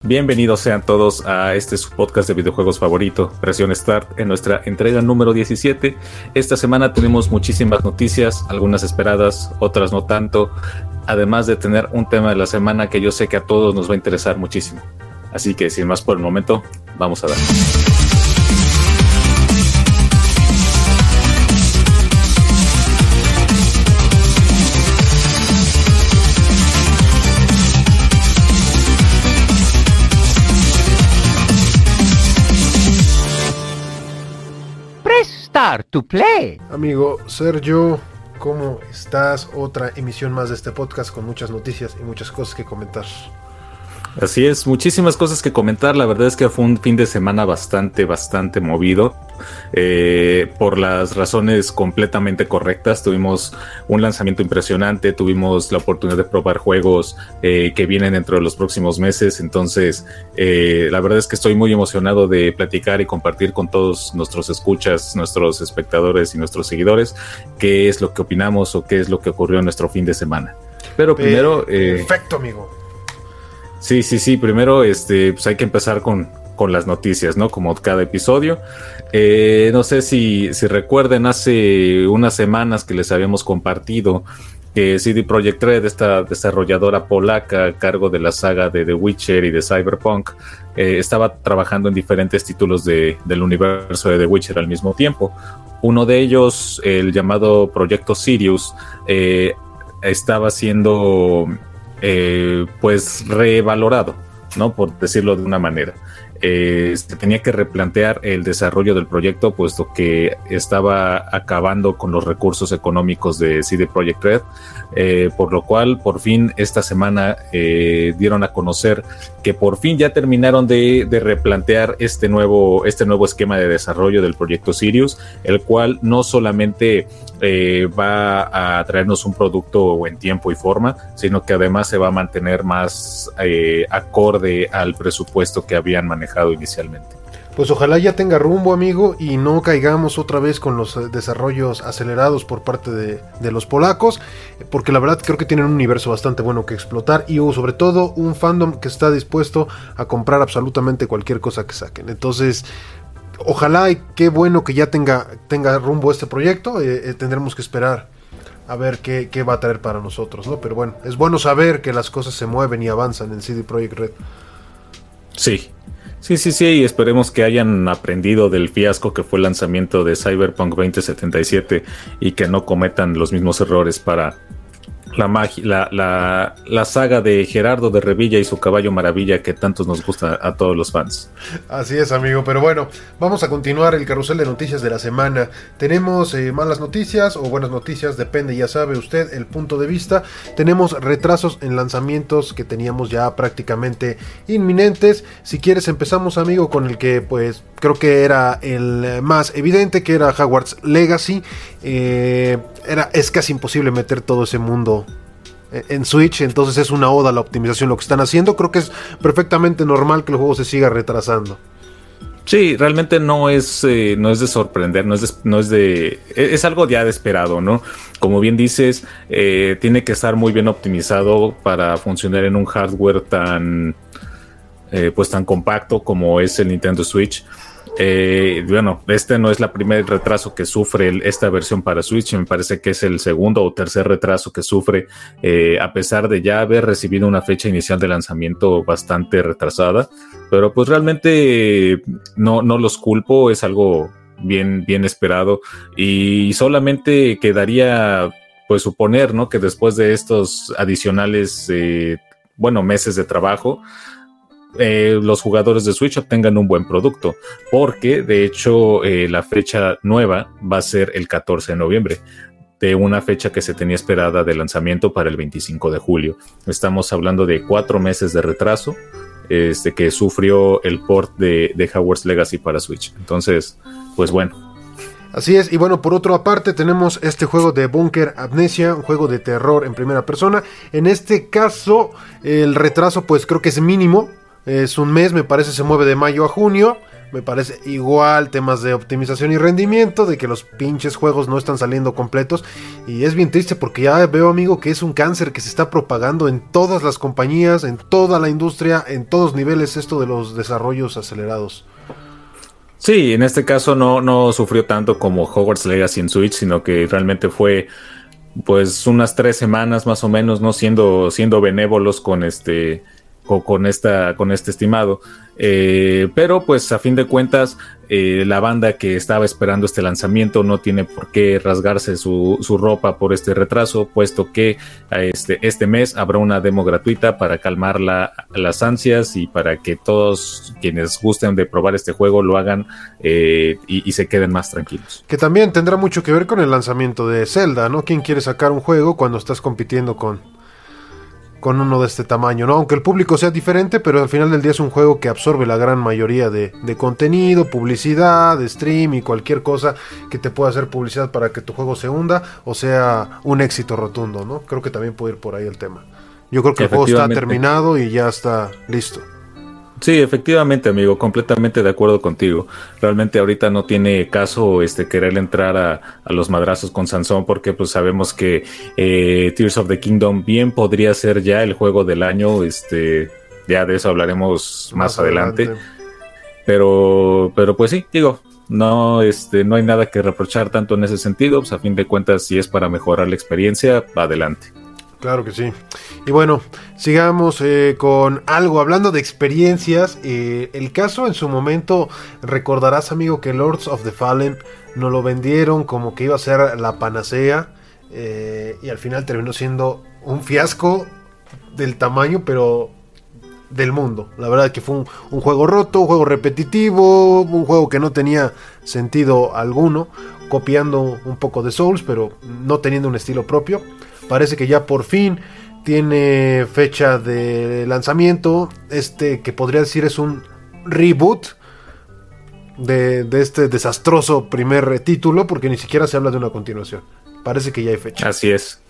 Bienvenidos sean todos a su podcast de videojuegos favorito, Presión Start, en nuestra entrega número 17. Esta semana tenemos muchísimas noticias, algunas esperadas, otras no tanto, además de tener un tema de la semana que yo sé que a todos nos va a interesar muchísimo. Así que sin más por el momento, vamos a dar. Start to play. Amigo Sergio, ¿cómo estás? Otra emisión más de este podcast con muchas noticias y muchas cosas que comentar. Así es, muchísimas cosas que comentar. La verdad es que fue un fin de semana bastante movido, por las razones completamente correctas. Tuvimos un lanzamiento impresionante, tuvimos la oportunidad de probar juegos que vienen dentro de los próximos meses. Entonces, la verdad es que estoy muy emocionado de platicar y compartir con todos nuestros escuchas, nuestros espectadores y nuestros seguidores qué es lo que opinamos o qué es lo que ocurrió en nuestro fin de semana. Pero primero... Perfecto, amigo. Sí, primero pues hay que empezar con las noticias, ¿no? Como cada episodio. No sé si recuerden, hace unas semanas que les habíamos compartido que CD Projekt Red, esta desarrolladora polaca a cargo de la saga de The Witcher y de Cyberpunk, estaba trabajando en diferentes títulos del universo de The Witcher al mismo tiempo. Uno de ellos, el llamado Proyecto Sirius, estaba siendo... pues revalorado, ¿no? Por decirlo de una manera. Se tenía que replantear el desarrollo del proyecto, puesto que estaba acabando con los recursos económicos de CD Projekt Red, por lo cual por fin esta semana dieron a conocer que por fin ya terminaron de replantear este nuevo esquema de desarrollo del proyecto Sirius, el cual no solamente va a traernos un producto en tiempo y forma, sino que además se va a mantener más acorde al presupuesto que habían manejado inicialmente. Pues ojalá ya tenga rumbo, amigo, y no caigamos otra vez con los desarrollos acelerados por parte de los polacos, porque la verdad creo que tienen un universo bastante bueno que explotar y sobre todo un fandom que está dispuesto a comprar absolutamente cualquier cosa que saquen. Entonces, ojalá y qué bueno que ya tenga rumbo este proyecto. Tendremos que esperar a ver qué va a traer para nosotros, ¿no? Pero bueno, es bueno saber que las cosas se mueven y avanzan en CD Projekt Red. Sí, y esperemos que hayan aprendido del fiasco que fue el lanzamiento de Cyberpunk 2077 y que no cometan los mismos errores para la saga de Gerardo de Revilla y su caballo maravilla que tantos nos gusta a todos los fans. Así es, amigo, pero bueno, vamos a continuar el carrusel de noticias de la semana. Tenemos malas noticias o buenas noticias, depende, ya sabe usted el punto de vista. Tenemos retrasos en lanzamientos que teníamos ya prácticamente inminentes. Si quieres empezamos, amigo, con el que pues creo que era el más evidente, que era Hogwarts Legacy. Es casi imposible meter todo ese mundo en Switch, entonces es una oda a la optimización lo que están haciendo. Creo que es perfectamente normal que el juego se siga retrasando. Sí, realmente no es de sorprender, es algo ya de esperado, ¿no? Como bien dices, tiene que estar muy bien optimizado para funcionar en un hardware tan compacto como es el Nintendo Switch. Bueno, este no es el primer retraso que sufre esta versión para Switch. Me parece que es el segundo o tercer retraso que sufre, a pesar de ya haber recibido una fecha inicial de lanzamiento bastante retrasada. Pero pues realmente no los culpo, es algo bien esperado y solamente quedaría pues suponer, ¿no?, que después de estos adicionales meses de trabajo, los jugadores de Switch obtengan un buen producto, porque de hecho la fecha nueva va a ser el 14 de noviembre, de una fecha que se tenía esperada de lanzamiento para el 25 de julio. Estamos hablando de 4 meses de retraso que sufrió el port de Hogwarts Legacy para Switch. Entonces, pues bueno. Así es, y bueno, por otra parte tenemos este juego de Bunker Amnesia, un juego de terror en primera persona. En este caso, el retraso pues creo que es mínimo. Es un mes, me parece, se mueve de mayo a junio. me parece igual temas de optimización y rendimiento, de que los pinches juegos no están saliendo completos, y es bien triste porque ya veo, amigo, que es un cáncer que se está propagando en todas las compañías, en toda la industria, en todos niveles, esto de los desarrollos acelerados. Sí, en este caso no sufrió tanto como Hogwarts Legacy en Switch, sino que realmente fue pues unas 3 semanas más o menos, no siendo benévolos con con este estimado. Pero pues a fin de cuentas, la banda que estaba esperando este lanzamiento no tiene por qué rasgarse su ropa por este retraso, puesto que este mes habrá una demo gratuita para calmar las ansias y para que todos quienes gusten de probar este juego lo hagan y se queden más tranquilos. Que también tendrá mucho que ver con el lanzamiento de Zelda, ¿no? ¿Quién quiere sacar un juego cuando estás compitiendo con uno de este tamaño, ¿no? Aunque el público sea diferente, pero al final del día es un juego que absorbe la gran mayoría de contenido, publicidad, de stream y cualquier cosa que te pueda hacer publicidad para que tu juego se hunda o sea un éxito rotundo, ¿no? Creo que también puede ir por ahí el tema. Yo creo que el juego está terminado y ya está listo. Sí, efectivamente, amigo, completamente de acuerdo contigo. Realmente ahorita no tiene caso querer entrar a los madrazos con Sansón, porque pues sabemos que Tears of the Kingdom bien podría ser ya el juego del año. Ya de eso hablaremos más adelante. Pero pues sí, digo, no hay nada que reprochar tanto en ese sentido. Pues a fin de cuentas, si es para mejorar la experiencia, adelante. Claro que sí. Y bueno, sigamos con algo, hablando de experiencias. El caso en su momento, recordarás, amigo, que Lords of the Fallen nos lo vendieron como que iba a ser la panacea, y al final terminó siendo un fiasco del tamaño, pero del mundo. La verdad que fue un juego roto, un juego repetitivo, un juego que no tenía sentido alguno, copiando un poco de Souls, pero no teniendo un estilo propio. Parece que ya por fin tiene fecha de lanzamiento. Que podría decir es un reboot de este desastroso primer título, porque ni siquiera se habla de una continuación. Parece que ya hay fecha. Así es.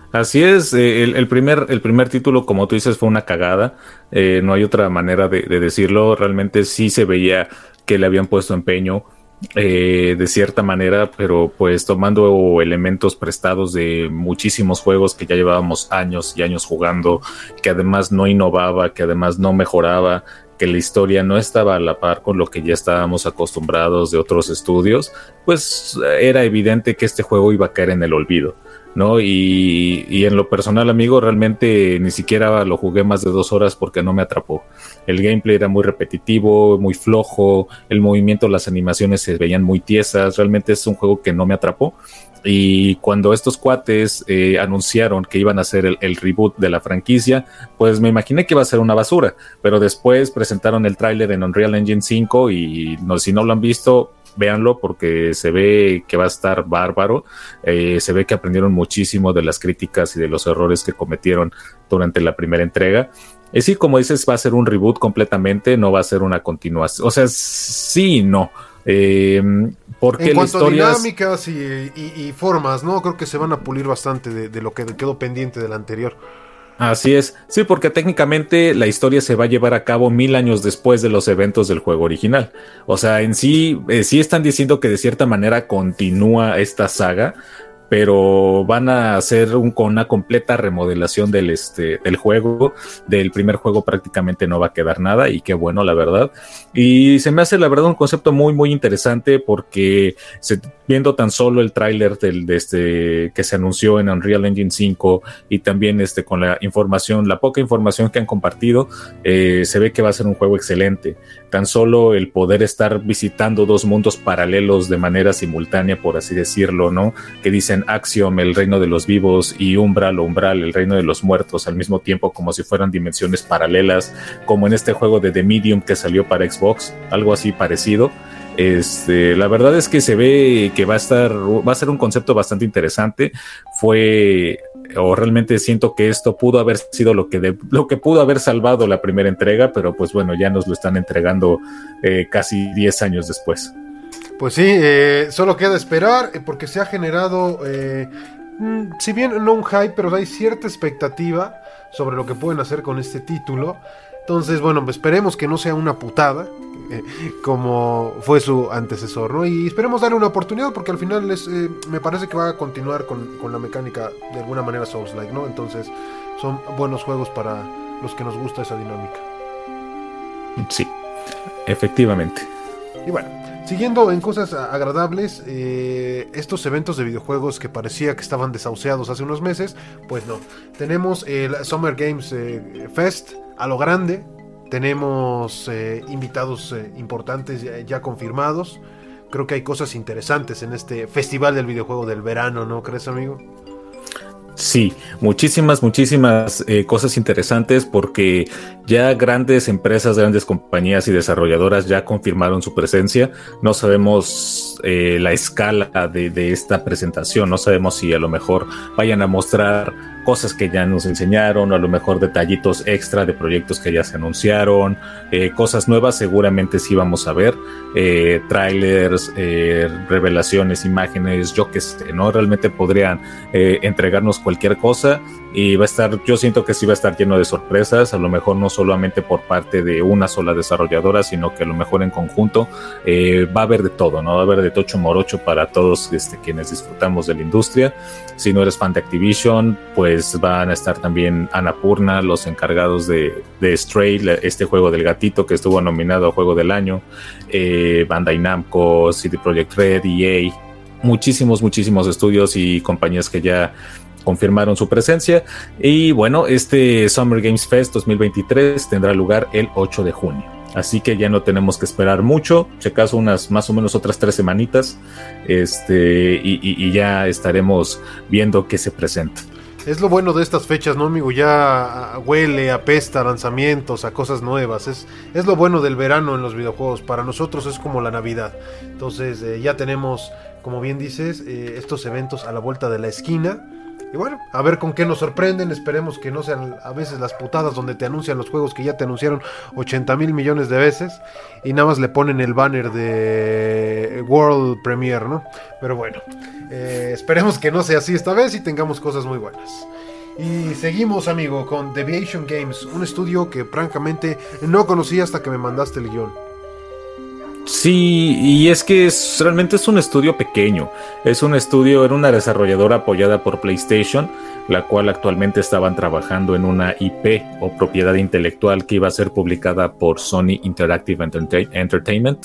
El primer título, como tú dices, fue una cagada. No hay otra manera de decirlo. Realmente sí se veía que le habían puesto empeño. De cierta manera, pero pues tomando elementos prestados de muchísimos juegos que ya llevábamos años y años jugando, que además no innovaba, que además no mejoraba, que la historia no estaba a la par con lo que ya estábamos acostumbrados de otros estudios, pues era evidente que este juego iba a caer en el olvido, ¿no? Y en lo personal, amigo, realmente ni siquiera lo jugué más de 2 horas porque no me atrapó. El gameplay era muy repetitivo, muy flojo, el movimiento, las animaciones se veían muy tiesas. Realmente es un juego que no me atrapó. Y cuando estos cuates anunciaron que iban a hacer el reboot de la franquicia, pues me imaginé que iba a ser una basura, pero después presentaron el tráiler en Unreal Engine 5 y si no lo han visto, véanlo porque se ve que va a estar bárbaro. Se ve que aprendieron muchísimo de las críticas y de los errores que cometieron durante la primera entrega. Sí, como dices, va a ser un reboot completamente, no va a ser una continuación. O sea, sí y no. Porque en cuanto a dinámicas y formas, ¿no? Creo que se van a pulir bastante de lo que quedó pendiente del anterior. Así es, sí, porque técnicamente la historia se va a llevar a cabo 1000 años después de los eventos del juego original. O sea, en sí están diciendo que de cierta manera continúa esta saga, pero van a hacer con una completa remodelación del juego. Del primer juego prácticamente no va a quedar nada, y qué bueno, la verdad. Y se me hace, la verdad, un concepto muy, muy interesante, porque viendo tan solo el tráiler que se anunció en Unreal Engine 5 y también con la poca información que han compartido, se ve que va a ser un juego excelente. Tan solo el poder estar visitando 2 mundos paralelos de manera simultánea, por así decirlo, ¿no? Que dicen Axiom, el reino de los vivos, y Umbral, el reino de los muertos, al mismo tiempo, como si fueran dimensiones paralelas, como en este juego de The Medium que salió para Xbox, algo así parecido. La verdad es que se ve que va a ser un concepto bastante interesante. Realmente siento que esto pudo haber sido lo que pudo haber salvado la primera entrega, pero pues bueno, ya nos lo están entregando casi 10 años después. Pues sí, solo queda esperar, porque se ha generado, si bien no un hype, pero hay cierta expectativa sobre lo que pueden hacer con este título. Entonces, bueno, esperemos que no sea una putada, como fue su antecesor, ¿no? Y esperemos darle una oportunidad porque al final me parece que va a continuar con la mecánica de alguna manera Souls-like, ¿no? Entonces son buenos juegos para los que nos gusta esa dinámica. Sí, efectivamente. Y bueno, siguiendo en cosas agradables, estos eventos de videojuegos que parecía que estaban desahuciados hace unos meses, pues no. Tenemos el Summer Games Fest a lo grande. Tenemos invitados importantes ya confirmados. Creo que hay cosas interesantes en este festival del videojuego del verano, ¿no crees, amigo? Sí, muchísimas cosas interesantes porque ya grandes empresas, grandes compañías y desarrolladoras ya confirmaron su presencia. No sabemos la escala de esta presentación, no sabemos si a lo mejor vayan a mostrar cosas que ya nos enseñaron, o a lo mejor detallitos extra de proyectos que ya se anunciaron, cosas nuevas seguramente sí vamos a ver, trailers, revelaciones, imágenes, yo qué sé, ¿no? Realmente podrían entregarnos cualquier cosa y va a estar, yo siento que sí va a estar lleno de sorpresas, a lo mejor no solamente por parte de una sola desarrolladora, sino que a lo mejor en conjunto va a haber de todo, ¿no? Va a haber de tocho morocho para todos quienes disfrutamos de la industria. Si no eres fan de Activision, pues van a estar también Annapurna, los encargados de Stray, este juego del gatito que estuvo nominado a Juego del Año, Bandai Namco, CD Projekt Red, EA, muchísimos estudios y compañías que ya confirmaron su presencia. Y bueno, este Summer Games Fest 2023 tendrá lugar el 8 de junio. Así que ya no tenemos que esperar mucho, si acaso unas más o menos otras 3 semanitas, y ya estaremos viendo qué se presenta. Es lo bueno de estas fechas, ¿no, amigo? Ya huele, apesta a lanzamientos, a cosas nuevas. Es lo bueno del verano en los videojuegos. Para nosotros es como la Navidad. Entonces ya tenemos, como bien dices, estos eventos a la vuelta de la esquina. Y bueno, a ver con qué nos sorprenden. Esperemos que no sean a veces las putadas donde te anuncian los juegos que ya te anunciaron 80,000 millones de veces y nada más le ponen el banner de World Premiere, ¿no? Pero bueno, esperemos que no sea así esta vez y tengamos cosas muy buenas. Y seguimos, amigo, con Deviation Games, un estudio que francamente no conocí hasta que me mandaste el guión. Sí, y es que realmente es un estudio pequeño. Era una desarrolladora apoyada por PlayStation, la cual actualmente estaban trabajando en una IP o propiedad intelectual que iba a ser publicada por Sony Interactive Entertainment.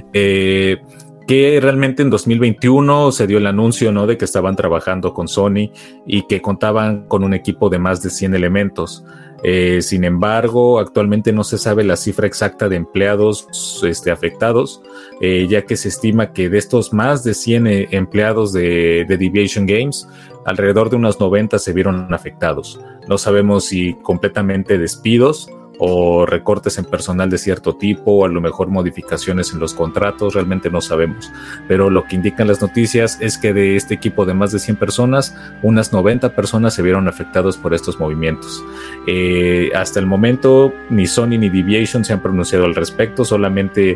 Que realmente en 2021 se dio el anuncio, ¿no?, de que estaban trabajando con Sony y que contaban con un equipo de más de 100 elementos. Sin embargo, actualmente no se sabe la cifra exacta de empleados afectados, ya que se estima que de estos más de 100 empleados de Deviation Games, alrededor de unos 90 se vieron afectados. No sabemos si completamente despidos o recortes en personal de cierto tipo, o a lo mejor modificaciones en los contratos, realmente no sabemos. Pero lo que indican las noticias es que de este equipo de más de 100 personas, unas 90 personas se vieron afectados por estos movimientos. Hasta el momento, ni Sony ni Deviation se han pronunciado al respecto, solamente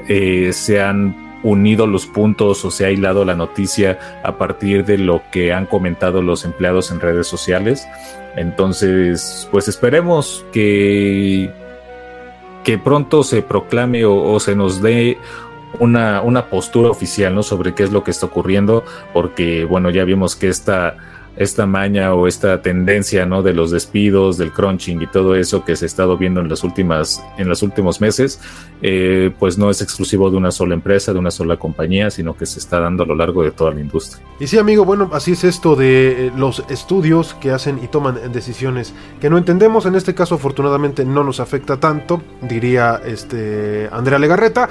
se han unido los puntos o se ha hilado la noticia a partir de lo que han comentado los empleados en redes sociales. Entonces, pues esperemos que pronto se proclame o se nos dé una postura oficial, ¿no?, sobre qué es lo que está ocurriendo, porque bueno, ya vimos que esta maña o esta tendencia, ¿no?, de los despidos, del crunching y todo eso que se ha estado viendo en los últimos meses, pues no es exclusivo de una sola empresa, de una sola compañía, sino que se está dando a lo largo de toda la industria. Y sí, amigo, bueno, así es esto de los estudios que hacen y toman decisiones que no entendemos. En este caso, afortunadamente, no nos afecta tanto, diría Andrea Legarreta,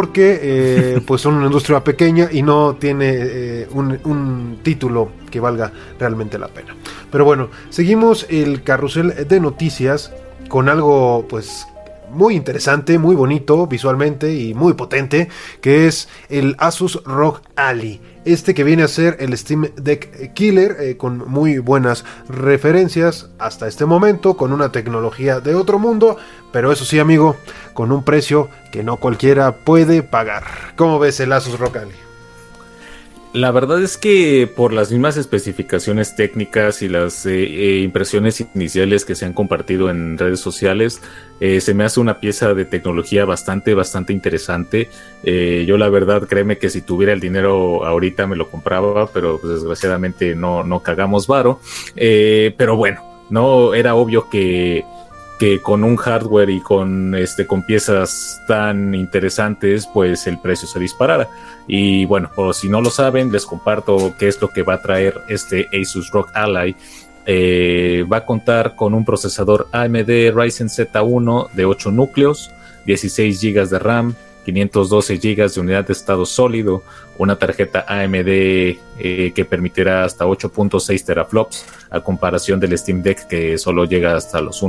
porque pues son una industria pequeña y no tiene un título que valga realmente la pena. Pero bueno, seguimos el carrusel de noticias con algo pues muy interesante, muy bonito visualmente y muy potente, que es el Asus ROG Ally, que viene a ser el Steam Deck Killer, con muy buenas referencias hasta este momento, con una tecnología de otro mundo, pero eso sí, amigo, con un precio que no cualquiera puede pagar. ¿Cómo ves el Asus ROG Ally? La verdad es que por las mismas especificaciones técnicas y las impresiones iniciales que se han compartido en redes sociales, se me hace una pieza de tecnología bastante interesante. Yo la verdad, créeme que si tuviera el dinero ahorita me lo compraba, pero pues, desgraciadamente no cagamos varo. Pero bueno, no era obvio que con un hardware y con piezas tan interesantes, pues el precio se disparara. Y bueno, por si no lo saben, les comparto qué es lo que va a traer este Asus ROG Ally. Va a contar con un procesador AMD Ryzen Z1 de 8 núcleos, 16 GB de RAM, 512 GB de unidad de estado sólido, una tarjeta AMD que permitirá hasta 8.6 teraflops a comparación del Steam Deck que solo llega hasta los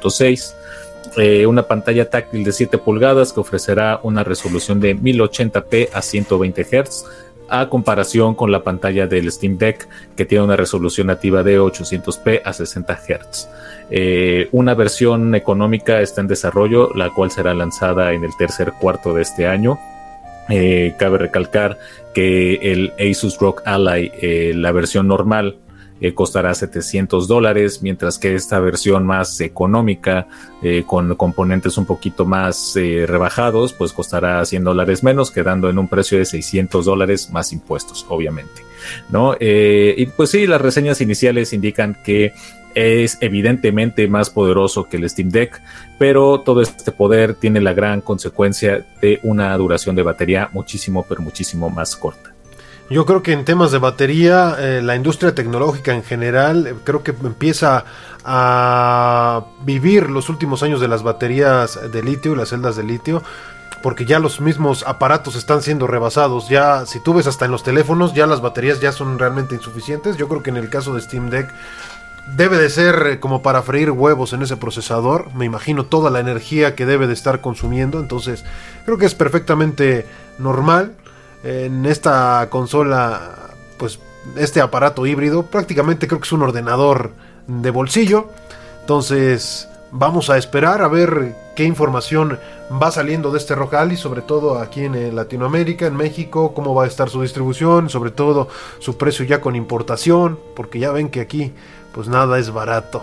1.6. Una pantalla táctil de 7 pulgadas que ofrecerá una resolución de 1080p a 120 Hz a comparación con la pantalla del Steam Deck que tiene una resolución nativa de 800p a 60 Hz. Una versión económica está en desarrollo, la cual será lanzada en el tercer cuarto de este año. Cabe recalcar que el Asus ROG Ally, la versión normal, costará $700, mientras que esta versión más económica, con componentes un poquito más rebajados, pues costará $100 menos, quedando en un precio de $600 más impuestos, obviamente, ¿no? Y pues sí, las reseñas iniciales indican que es evidentemente más poderoso que el Steam Deck, pero todo este poder tiene la gran consecuencia de una duración de batería muchísimo más corta. Yo creo que en temas de batería, la industria tecnológica en general, creo que empieza a vivir los últimos años de las baterías de litio y las celdas de litio, porque ya los mismos aparatos están siendo rebasados. Ya, si tú ves hasta en los teléfonos, ya las baterías ya son realmente insuficientes. Yo creo que en el caso de Steam Deck debe de ser como para freír huevos en ese procesador. Me imagino toda la energía que debe de estar consumiendo. Entonces, creo que es perfectamente normal. En esta consola, pues este aparato híbrido, prácticamente creo que es un ordenador de bolsillo. Entonces vamos a esperar a ver qué información va saliendo de este ROG Ally, sobre todo aquí en Latinoamérica, en México, cómo va a estar su distribución, sobre todo su precio ya con importación, porque ya ven que aquí pues nada es barato.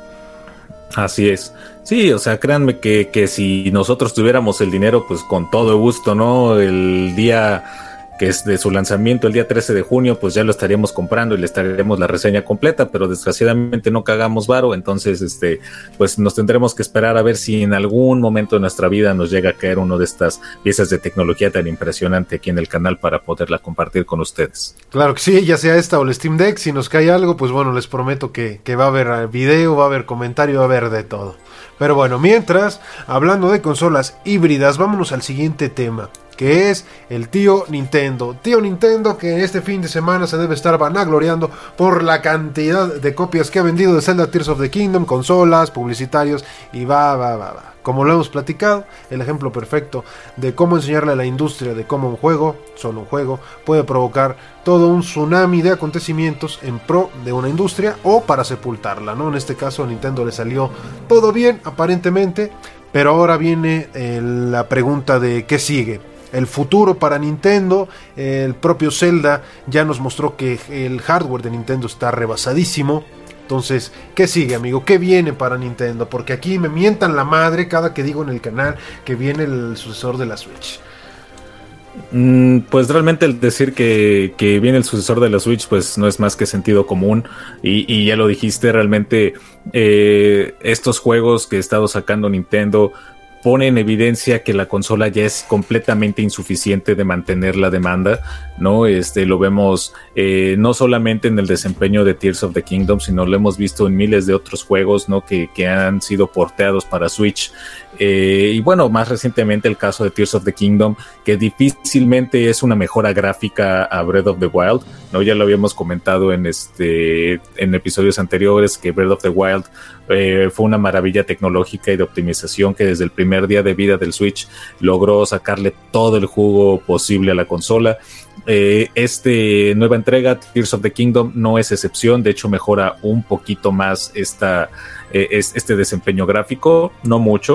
Así es. Sí, o sea, créanme que si nosotros tuviéramos el dinero, pues con todo gusto, ¿no? El día que es de su lanzamiento, el día 13 de junio, pues ya lo estaríamos comprando y le estaríamos la reseña completa, pero desgraciadamente no cagamos varo, entonces pues nos tendremos que esperar a ver si en algún momento de nuestra vida nos llega a caer uno de estas piezas de tecnología tan impresionante aquí en el canal para poderla compartir con ustedes. Claro que sí, ya sea esta o el Steam Deck, si nos cae algo, pues bueno, les prometo que va a haber video, va a haber comentario, va a haber de todo. Pero bueno, mientras, hablando de consolas híbridas, vámonos al siguiente tema, que es el tío Nintendo. Tío Nintendo que este fin de semana se debe estar vanagloriando por la cantidad de copias que ha vendido de Zelda Tears of the Kingdom, consolas, publicitarios y va. Como lo hemos platicado, el ejemplo perfecto de cómo enseñarle a la industria de cómo un juego, solo un juego, puede provocar todo un tsunami de acontecimientos en pro de una industria o para sepultarla, ¿no? En este caso a Nintendo le salió todo bien, aparentemente, pero ahora viene la pregunta de ¿qué sigue? El futuro para Nintendo. El propio Zelda ya nos mostró que el hardware de Nintendo está rebasadísimo. Entonces, ¿qué sigue, amigo? ¿Qué viene para Nintendo? Porque aquí me mientan la madre cada que digo en el canal que viene el sucesor de la Switch. Pues realmente el decir que viene el sucesor de la Switch pues no es más que sentido común y ya lo dijiste, realmente estos juegos que ha estado sacando Nintendo pone en evidencia que la consola ya es completamente insuficiente de mantener la demanda, ¿no? Lo vemos no solamente en el desempeño de Tears of the Kingdom, sino lo hemos visto en miles de otros juegos, ¿no? que han sido porteados para Switch. Y bueno, más recientemente el caso de Tears of the Kingdom, que difícilmente es una mejora gráfica a Breath of the Wild, ¿no? Ya lo habíamos comentado en episodios anteriores que Breath of the Wild fue una maravilla tecnológica y de optimización que desde el primer día de vida del Switch logró sacarle todo el jugo posible a la consola. Nueva entrega, Tears of the Kingdom, no es excepción, de hecho mejora un poquito más este desempeño gráfico, no mucho,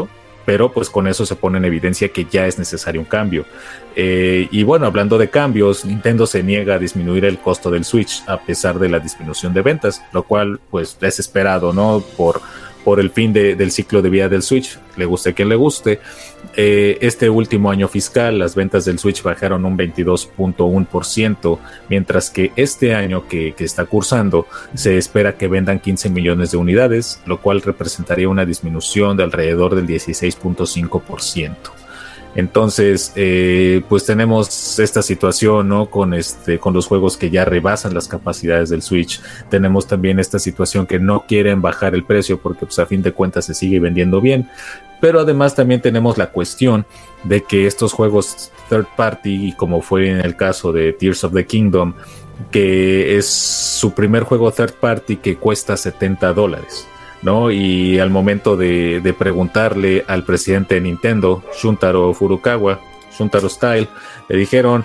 pero pues con eso se pone en evidencia que ya es necesario un cambio. Y bueno, hablando de cambios, Nintendo se niega a disminuir el costo del Switch a pesar de la disminución de ventas, lo cual pues es esperado, ¿no? Por el fin del ciclo de vida del Switch, le guste a quien le guste. Este último año fiscal las ventas del Switch bajaron un 22.1%, mientras que este año que está cursando se espera que vendan 15 millones de unidades, lo cual representaría una disminución de alrededor del 16.5%. Entonces, pues tenemos esta situación, ¿no? Con los juegos que ya rebasan las capacidades del Switch. Tenemos también esta situación que no quieren bajar el precio porque pues a fin de cuentas se sigue vendiendo bien. Pero además también tenemos la cuestión de que estos juegos third party, y como fue en el caso de Tears of the Kingdom, que es su primer juego third party que cuesta $70, ¿no? Y al momento de preguntarle al presidente de Nintendo, Shuntaro Style, le dijeron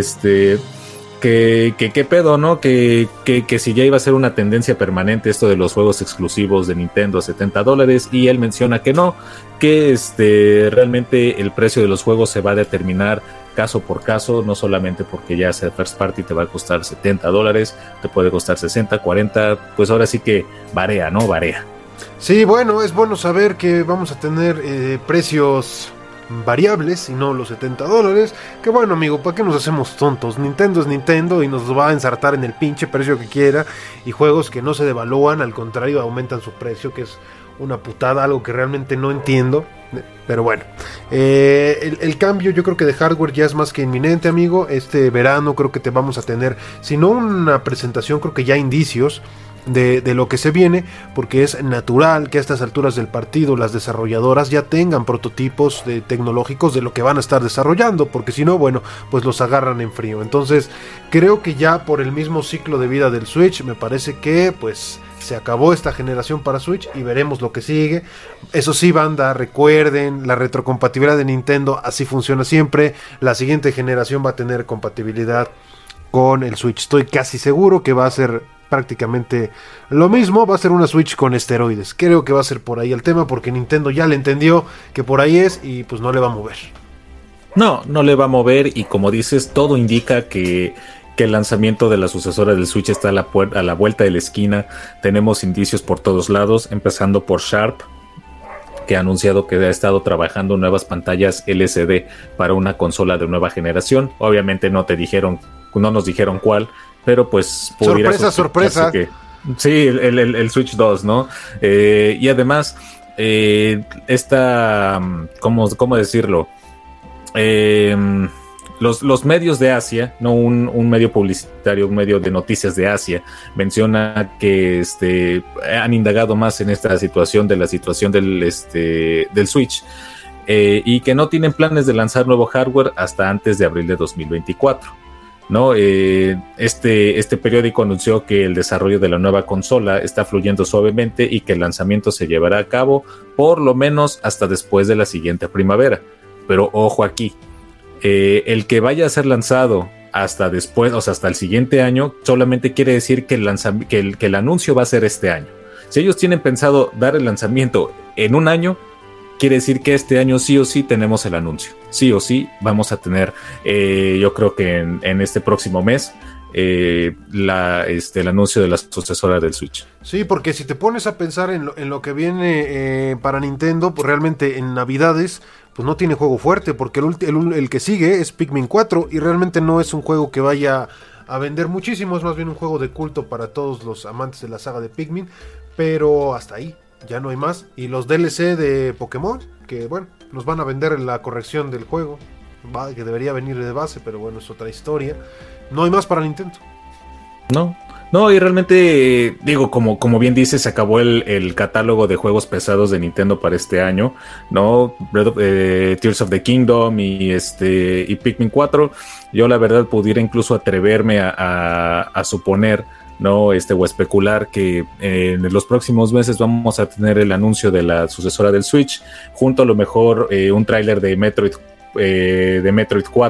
que qué pedo, ¿no? Que si ya iba a ser una tendencia permanente esto de los juegos exclusivos de Nintendo a $70, y él menciona que no, que realmente el precio de los juegos se va a determinar caso por caso, no solamente porque ya sea first party te va a costar $70, te puede costar 60, 40, pues ahora sí que varía, ¿no? Varía. Sí, bueno, es bueno saber que vamos a tener precios variables y no los $70. Que bueno, amigo, ¿para qué nos hacemos tontos? Nintendo es Nintendo y nos va a ensartar en el pinche precio que quiera, y juegos que no se devalúan, al contrario, aumentan su precio, que es una putada, algo que realmente no entiendo. Pero bueno, el cambio yo creo que de hardware ya es más que inminente, amigo. Este verano creo que te vamos a tener, si no una presentación, creo que ya indicios de lo que se viene, porque es natural que a estas alturas del partido las desarrolladoras ya tengan prototipos tecnológicos de lo que van a estar desarrollando, porque si no, bueno, pues los agarran en frío. Entonces creo que ya por el mismo ciclo de vida del Switch, me parece que pues se acabó esta generación para Switch y veremos lo que sigue. Eso sí, banda, recuerden, la retrocompatibilidad de Nintendo así funciona siempre. La siguiente generación va a tener compatibilidad con el Switch, estoy casi seguro que va a ser prácticamente lo mismo, va a ser una Switch con esteroides. Creo que va a ser por ahí el tema, porque Nintendo ya le entendió que por ahí es y pues no le va a mover. No le va a mover, y como dices, todo indica que el lanzamiento de la sucesora del Switch está a la vuelta de la esquina. Tenemos indicios por todos lados, empezando por Sharp, que ha anunciado que ha estado trabajando en nuevas pantallas LCD para una consola de nueva generación. Obviamente no nos dijeron cuál, pero pues sorpresa que, sí, el Switch 2, ¿no? Y además ¿cómo decirlo? Los medios de Asia, no un medio publicitario, un medio de noticias de Asia, menciona que han indagado más en esta situación del Switch, y que no tienen planes de lanzar nuevo hardware hasta antes de abril de 2024. ¿No? Este periódico anunció que el desarrollo de la nueva consola está fluyendo suavemente y que el lanzamiento se llevará a cabo por lo menos hasta después de la siguiente primavera. Pero ojo aquí, el que vaya a ser lanzado hasta después, o sea, hasta el siguiente año, solamente quiere decir que el anuncio va a ser este año. Si ellos tienen pensado dar el lanzamiento en un año, quiere decir que este año sí o sí tenemos el anuncio. Sí o sí vamos a tener, yo creo que en este próximo mes, el anuncio de la sucesora del Switch. Sí, porque si te pones a pensar en lo que viene para Nintendo, pues realmente en Navidades pues no tiene juego fuerte, porque el que sigue es Pikmin 4 y realmente no es un juego que vaya a vender muchísimo, es más bien un juego de culto para todos los amantes de la saga de Pikmin, pero hasta ahí, ya no hay más. Y los DLC de Pokémon, que bueno, nos van a vender la corrección del juego, que debería venir de base, pero bueno, es otra historia. No hay más para Nintendo. No, y realmente, digo, como bien dices, se acabó el catálogo de juegos pesados de Nintendo para este año, ¿no? Tears of the Kingdom y Pikmin 4. Yo la verdad pudiera incluso atreverme a suponer, ¿no? O especular que en los próximos meses vamos a tener el anuncio de la sucesora del Switch, junto a lo mejor un tráiler de Metroid 4,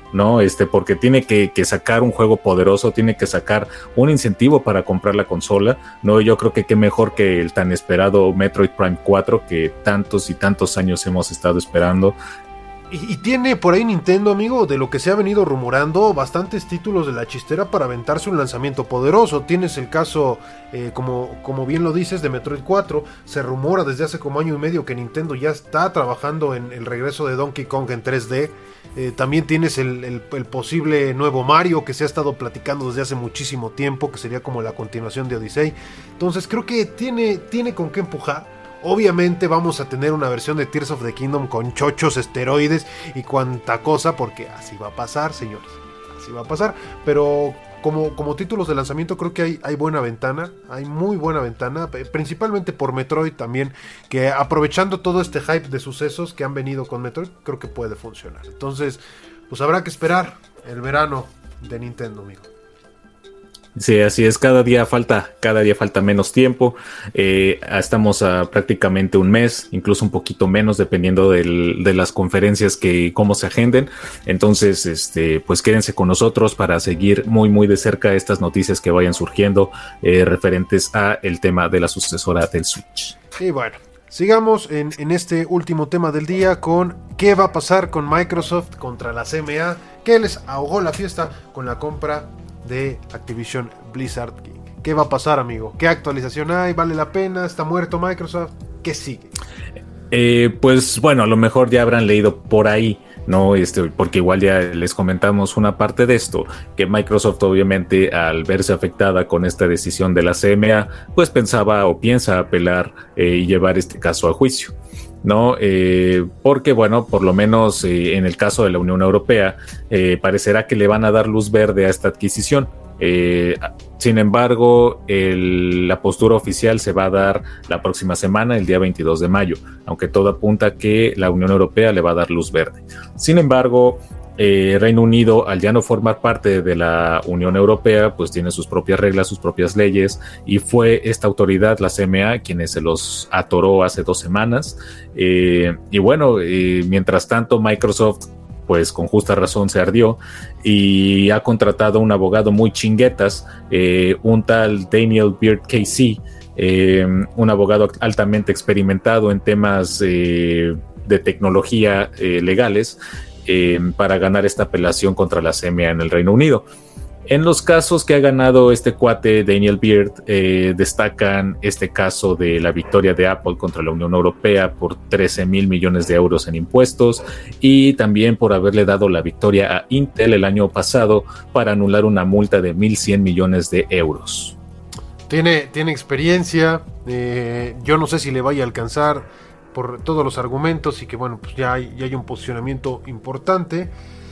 ¿no? Porque tiene que sacar un juego poderoso, tiene que sacar un incentivo para comprar la consola, ¿no? Yo creo que qué mejor que el tan esperado Metroid Prime 4 que tantos y tantos años hemos estado esperando. Y tiene por ahí Nintendo, amigo, de lo que se ha venido rumorando, bastantes títulos de la chistera para aventarse un lanzamiento poderoso. Tienes el caso, como bien lo dices, de Metroid 4. Se rumora desde hace como año y medio que Nintendo ya está trabajando en el regreso de Donkey Kong en 3D. También tienes el posible nuevo Mario que se ha estado platicando desde hace muchísimo tiempo, que sería como la continuación de Odyssey. Entonces creo que tiene con qué empujar. Obviamente vamos a tener una versión de Tears of the Kingdom con chochos, esteroides y cuanta cosa, porque así va a pasar, señores. Así va a pasar. Pero como títulos de lanzamiento creo que hay buena ventana. Hay muy buena ventana. Principalmente por Metroid también. Que aprovechando todo este hype de sucesos que han venido con Metroid, creo que puede funcionar. Entonces, pues habrá que esperar el verano de Nintendo, amigo. Sí, así es, cada día falta menos tiempo, estamos a prácticamente un mes, incluso un poquito menos dependiendo de las conferencias cómo se agenden. Entonces, pues quédense con nosotros para seguir muy muy de cerca estas noticias que vayan surgiendo referentes a el tema de la sucesora del Switch. Y bueno, sigamos en este último tema del día con qué va a pasar con Microsoft contra la CMA, que les ahogó la fiesta con la compra de Activision Blizzard. ¿Qué va a pasar, amigo? ¿Qué actualización hay? ¿Vale la pena? ¿Está muerto Microsoft? ¿Qué sigue? Pues bueno, a lo mejor ya habrán leído por ahí, ¿no? Porque igual ya les comentamos una parte de esto, que Microsoft obviamente al verse afectada con esta decisión de la CMA, pues pensaba o piensa apelar y llevar este caso a juicio, ¿no? Porque bueno, por lo menos en el caso de la Unión Europea parecerá que le van a dar luz verde a esta adquisición. Sin embargo, la postura oficial se va a dar la próxima semana, el día 22 de mayo, aunque todo apunta a que la Unión Europea le va a dar luz verde. Sin embargo, Reino Unido, al ya no formar parte de la Unión Europea, pues tiene sus propias reglas, sus propias leyes, y fue esta autoridad, la CMA, quienes se los atoró hace 2 semanas. Y bueno, mientras tanto Microsoft, pues con justa razón se ardió y ha contratado un abogado muy chinguetas, un tal Daniel Beard KC, un abogado altamente experimentado en temas de tecnología legales, para ganar esta apelación contra la CMA en el Reino Unido. En los casos que ha ganado este cuate Daniel Beard, destacan este caso de la victoria de Apple contra la Unión Europea por 13,000 millones de euros en impuestos, y también por haberle dado la victoria a Intel el año pasado para anular una multa de 1,100 millones de euros. Tiene experiencia, yo no sé si le vaya a alcanzar por todos los argumentos, y que bueno, pues ya hay un posicionamiento importante.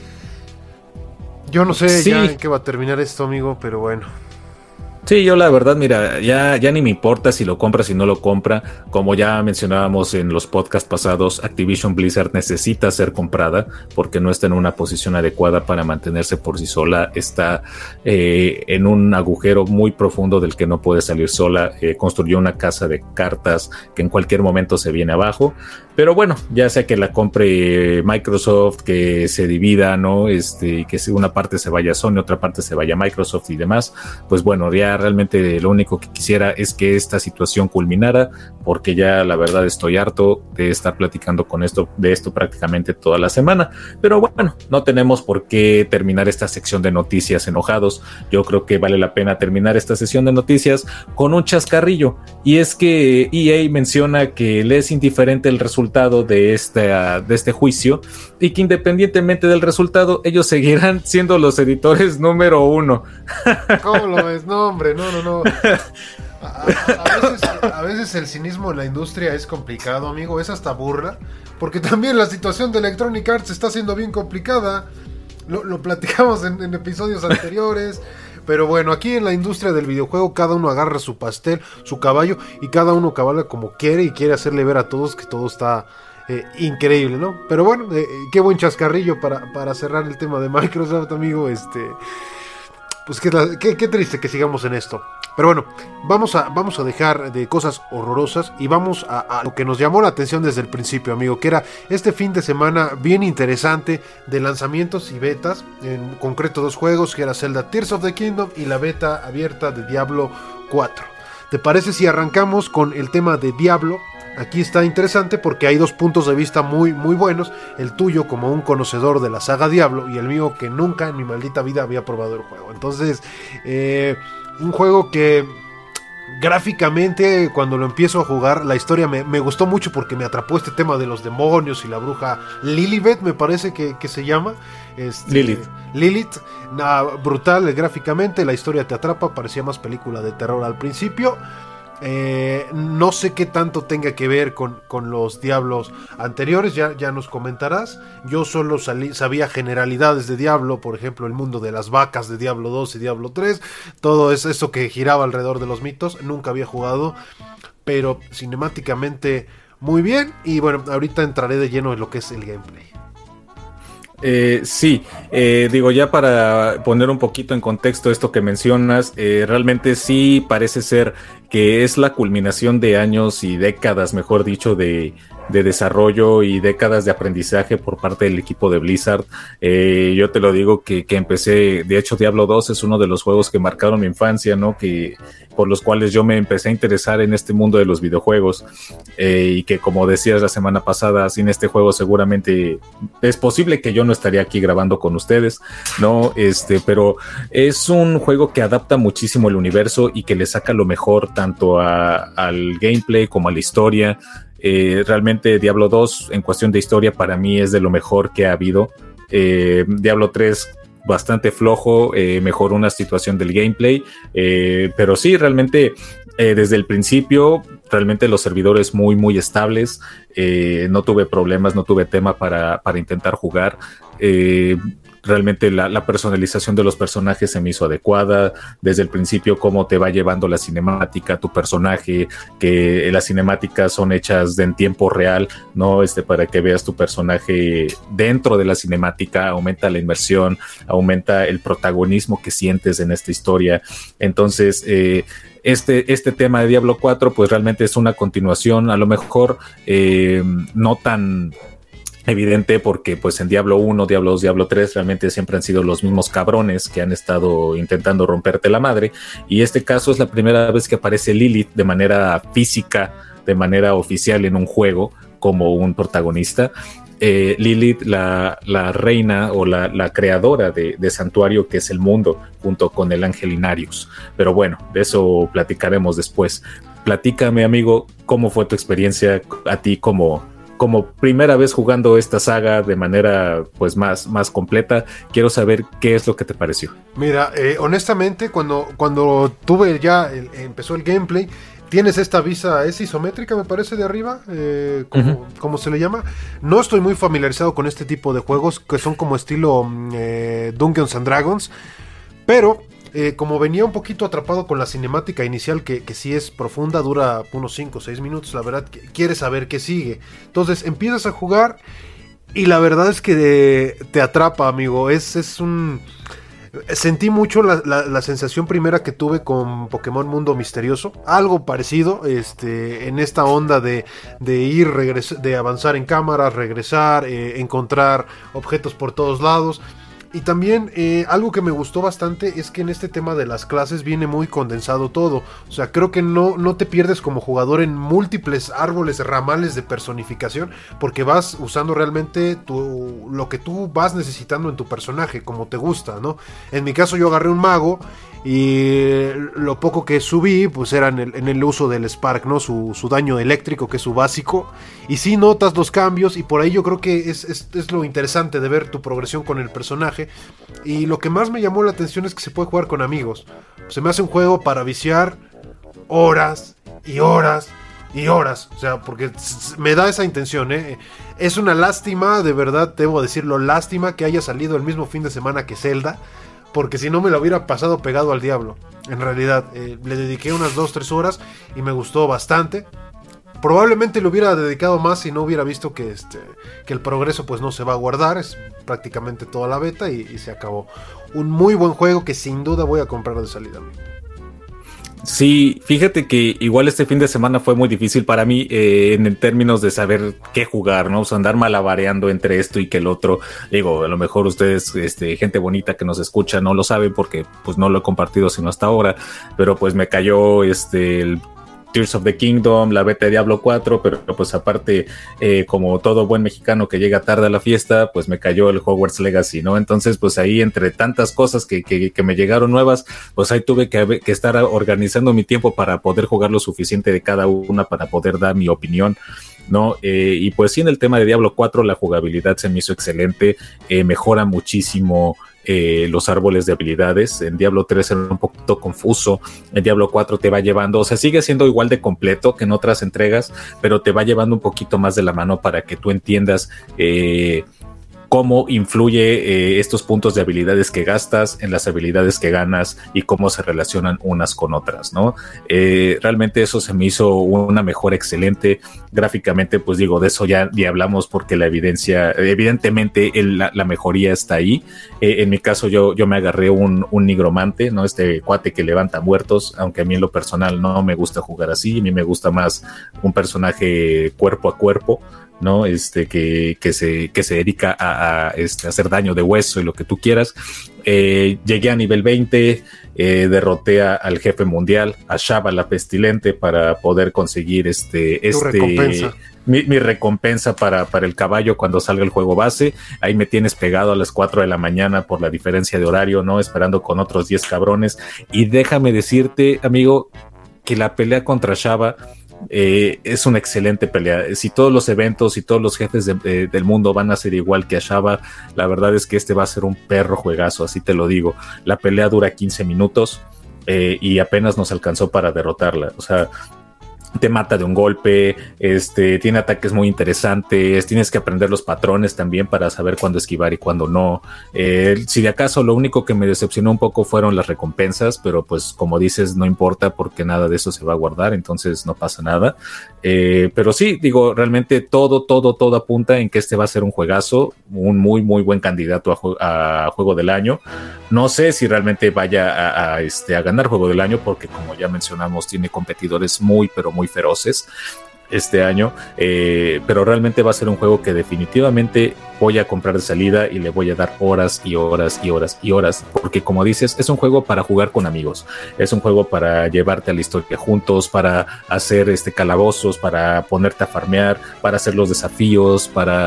Yo no sé ya en qué va a terminar esto, amigo, pero bueno. Sí, yo la verdad, mira, ya ni me importa si lo compra, si no lo compra. Como ya mencionábamos en los podcasts pasados, Activision Blizzard necesita ser comprada porque no está en una posición adecuada para mantenerse por sí sola. Está en un agujero muy profundo del que no puede salir sola. Construyó una casa de cartas que en cualquier momento se viene abajo. Pero bueno, ya sea que la compre Microsoft, que se divida, ¿no? Que una parte se vaya a Sony, otra parte se vaya a Microsoft y demás. Pues bueno, ya realmente lo único que quisiera es que esta situación culminara, porque ya la verdad estoy harto de estar platicando de esto prácticamente toda la semana. Pero bueno, no tenemos por qué terminar esta sección de noticias enojados. Yo creo que vale la pena terminar esta sesión de noticias con un chascarrillo, y es que EA menciona que le es indiferente el resultado de este juicio, y que independientemente del resultado ellos seguirán siendo los editores número 1. ¿Cómo lo ves? No, hombre, no. A veces el cinismo en la industria es complicado, amigo, es hasta burla, porque también la situación de Electronic Arts está siendo bien complicada. Lo platicamos en episodios anteriores. Pero bueno, aquí en la industria del videojuego cada uno agarra su pastel, su caballo, y cada uno cabalga como quiere y quiere hacerle ver a todos que todo está increíble, ¿no? Pero bueno, qué buen chascarrillo para cerrar el tema de Microsoft, amigo. Pues qué triste que sigamos en esto. Pero bueno, vamos a dejar de cosas horrorosas y vamos a lo que nos llamó la atención desde el principio, amigo, que era este fin de semana bien interesante de lanzamientos y betas, en concreto 2 juegos, que era Zelda Tears of the Kingdom y la beta abierta de Diablo 4. ¿Te parece si arrancamos con el tema de Diablo? Aquí está interesante porque hay 2 puntos de vista muy buenos, el tuyo como un conocedor de la saga Diablo y el mío que nunca en mi maldita vida había probado el juego. Entonces, un juego que gráficamente cuando lo empiezo a jugar la historia me gustó mucho porque me atrapó este tema de los demonios y la bruja Lilibet, me parece que se llama Lilith. Brutal gráficamente, la historia te atrapa, parecía más película de terror al principio. No sé qué tanto tenga que ver con los Diablos anteriores, ya nos comentarás. Yo solo sabía generalidades de Diablo, por ejemplo el mundo de las vacas de Diablo 2 y Diablo 3, todo eso que giraba alrededor de los mitos. Nunca había jugado, pero cinemáticamente muy bien. Y bueno, ahorita entraré de lleno en lo que es el gameplay. Sí, digo, ya para poner un poquito en contexto esto que mencionas, realmente sí parece ser que es la culminación de años y décadas, mejor dicho, de desarrollo y décadas de aprendizaje por parte del equipo de Blizzard. Yo te lo digo que empecé, de hecho Diablo 2 es uno de los juegos que marcaron mi infancia, ¿no? Que por los cuales yo me empecé a interesar en este mundo de los videojuegos, y que, como decías la semana pasada, sin este juego seguramente es posible que yo no estaría aquí grabando con ustedes, ¿no? Pero es un juego que adapta muchísimo el universo y que le saca lo mejor tanto al gameplay como a la historia. Realmente Diablo 2 en cuestión de historia para mí es de lo mejor que ha habido. Diablo 3 bastante flojo, mejoró una situación del gameplay, pero sí, realmente desde el principio realmente los servidores muy estables, no tuve problemas, no tuve tema para intentar jugar. Realmente la personalización de los personajes se me hizo adecuada desde el principio, cómo te va llevando la cinemática, tu personaje, que las cinemáticas son hechas en tiempo real, ¿no? Para que veas tu personaje dentro de la cinemática, aumenta la inmersión, aumenta el protagonismo que sientes en esta historia. Entonces, este tema de Diablo 4 pues realmente es una continuación, a lo mejor no tan evidente, porque pues en Diablo 1, Diablo 2, Diablo 3 realmente siempre han sido los mismos cabrones que han estado intentando romperte la madre, y este caso es la primera vez que aparece Lilith de manera física, de manera oficial en un juego como un protagonista. Lilith, la reina o la creadora de Santuario, que es el mundo, junto con el ángel Inarius. Pero bueno, de eso platicaremos después. Platícame, amigo, ¿cómo fue tu experiencia a ti como primera vez jugando esta saga de manera pues más completa? Quiero saber qué es lo que te pareció. Mira, honestamente, cuando tuve ya empezó el gameplay, tienes esta vista, es isométrica, me parece, de arriba, como se le llama. No estoy muy familiarizado con este tipo de juegos que son como estilo Dungeons and Dragons, pero como venía un poquito atrapado con la cinemática inicial, que sí es profunda, dura unos 5 o 6 minutos, la verdad, quieres saber qué sigue. Entonces empiezas a jugar y la verdad es que te atrapa, amigo. Sentí mucho la sensación primera que tuve con Pokémon Mundo Misterioso, algo parecido, en esta onda de ir, de avanzar en cámara, regresar, encontrar objetos por todos lados. Y también algo que me gustó bastante es que en este tema de las clases viene muy condensado todo. O sea, creo que no te pierdes como jugador en múltiples árboles, ramales de personificación, porque vas usando realmente lo que tú vas necesitando en tu personaje, como te gusta, ¿no? En mi caso yo agarré un mago y lo poco que subí pues era en el uso del Spark, ¿no? Su daño eléctrico, que es su básico, y sí notas los cambios, y por ahí yo creo que es lo interesante de ver tu progresión con el personaje. Y lo que más me llamó la atención es que se puede jugar con amigos. Se me hace un juego para viciar horas y horas y horas, o sea, porque me da esa intención, ¿eh? Es una lástima, de verdad debo decirlo, lástima que haya salido el mismo fin de semana que Zelda, porque si no me lo hubiera pasado pegado al Diablo. En realidad, le dediqué unas 2-3 horas y me gustó bastante. Probablemente le hubiera dedicado más si no hubiera visto que el progreso pues no se va a guardar. Es prácticamente toda la beta y se acabó. Un muy buen juego que sin duda voy a comprar de salida. Sí, fíjate que igual este fin de semana fue muy difícil para mí en términos de saber qué jugar, ¿no? O sea, andar malabareando entre esto y que el otro. Digo, a lo mejor ustedes, gente bonita que nos escucha, no lo saben porque pues no lo he compartido sino hasta ahora, pero pues me cayó el Tears of the Kingdom, la beta de Diablo 4, pero pues aparte, como todo buen mexicano que llega tarde a la fiesta, pues me cayó el Hogwarts Legacy, ¿no? Entonces, pues ahí entre tantas cosas que me llegaron nuevas, pues ahí tuve que estar organizando mi tiempo para poder jugar lo suficiente de cada una para poder dar mi opinión, ¿no? Y pues sí, en el tema de Diablo 4 la jugabilidad se me hizo excelente, mejora muchísimo los árboles de habilidades. En Diablo 3 era un poquito confuso, en Diablo 4 te va llevando, o sea, sigue siendo igual de completo que en otras entregas, pero te va llevando un poquito más de la mano para que tú entiendas cómo influye estos puntos de habilidades que gastas en las habilidades que ganas y cómo se relacionan unas con otras, ¿no? Realmente eso se me hizo una mejora excelente. Gráficamente, pues digo, de eso ya ni hablamos porque la evidencia, evidentemente la mejoría está ahí. En mi caso yo me agarré un nigromante, ¿no? Este cuate que levanta muertos, aunque a mí en lo personal no me gusta jugar así, a mí me gusta más un personaje cuerpo a cuerpo, ¿no? Que se dedica a hacer daño de hueso y lo que tú quieras. Llegué a nivel 20, derroté al jefe mundial, a Shava la pestilente, para poder conseguir recompensa. Mi recompensa para el caballo cuando salga el juego base. Ahí me tienes pegado a las 4 de la mañana por la diferencia de horario, ¿no? Esperando con otros 10 cabrones. Y déjame decirte, amigo, que la pelea contra Shava es una excelente pelea. Si todos los eventos y todos los jefes del mundo van a ser igual que a Shava, la verdad es que este va a ser un perro juegazo, así te lo digo. La pelea dura 15 minutos y apenas nos alcanzó para derrotarla. O sea, te mata de un golpe, tiene ataques muy interesantes, tienes que aprender los patrones también para saber cuándo esquivar y cuándo no. Si de acaso lo único que me decepcionó un poco fueron las recompensas, pero pues como dices, no importa porque nada de eso se va a guardar, entonces no pasa nada. Pero sí, digo, realmente todo apunta en que este va a ser un juegazo, un muy muy buen candidato a juego del año. No sé si realmente vaya a ganar juego del año porque, como ya mencionamos, tiene competidores muy pero muy feroces este año, pero realmente va a ser un juego que definitivamente voy a comprar de salida y le voy a dar horas y horas y horas y horas, porque como dices, es un juego para jugar con amigos, es un juego para llevarte a la historia juntos, para hacer calabozos, para ponerte a farmear, para hacer los desafíos, para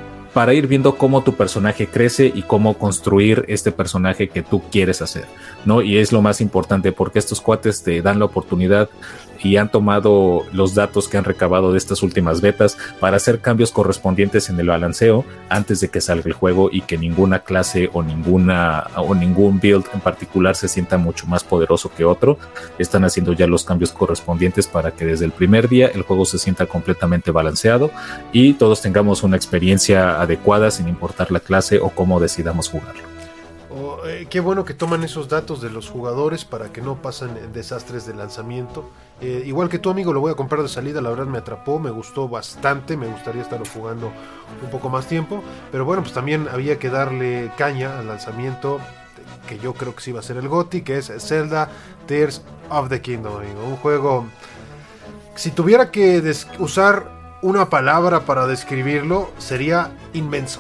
ir viendo cómo tu personaje crece y cómo construir este personaje que tú quieres hacer, ¿no? Y es lo más importante porque estos cuates te dan la oportunidad y han tomado los datos que han recabado de estas últimas betas para hacer cambios correspondientes en el balanceo antes de que salga el juego y que ninguna clase o ningún build en particular se sienta mucho más poderoso que otro. Están haciendo ya los cambios correspondientes para que desde el primer día el juego se sienta completamente balanceado y todos tengamos una experiencia adecuada sin importar la clase o cómo decidamos jugarlo. Qué bueno que toman esos datos de los jugadores para que no pasen desastres de lanzamiento. Igual que tú, amigo, lo voy a comprar de salida. La verdad me atrapó, me gustó bastante. Me gustaría estarlo jugando un poco más tiempo. Pero bueno, pues también había que darle caña al lanzamiento que yo creo que sí va a ser el GOTY, que es Zelda Tears of the Kingdom, amigo. Un juego, si tuviera que usar una palabra para describirlo, sería inmenso.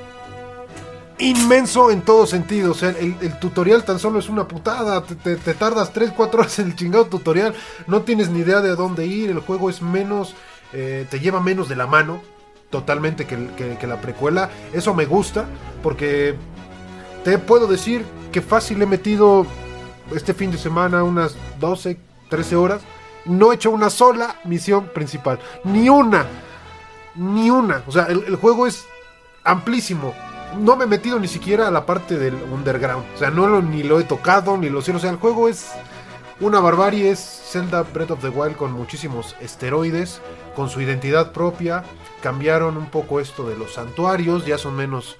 Inmenso en todo sentido. O sea, el tutorial tan solo es una putada. Te tardas 3-4 horas en el chingado tutorial. No tienes ni idea de a dónde ir. El juego es menos, te lleva menos de la mano totalmente que la precuela. Eso me gusta porque te puedo decir que fácil he metido este fin de semana unas 12, 13 horas. No he hecho una sola misión principal. Ni una. O sea, el juego es amplísimo. No me he metido ni siquiera a la parte del underground. O sea, ni lo he tocado, ni lo sé. O sea, el juego es una barbarie. Es Zelda Breath of the Wild con muchísimos esteroides, con su identidad propia. Cambiaron un poco esto de los santuarios. Ya son menos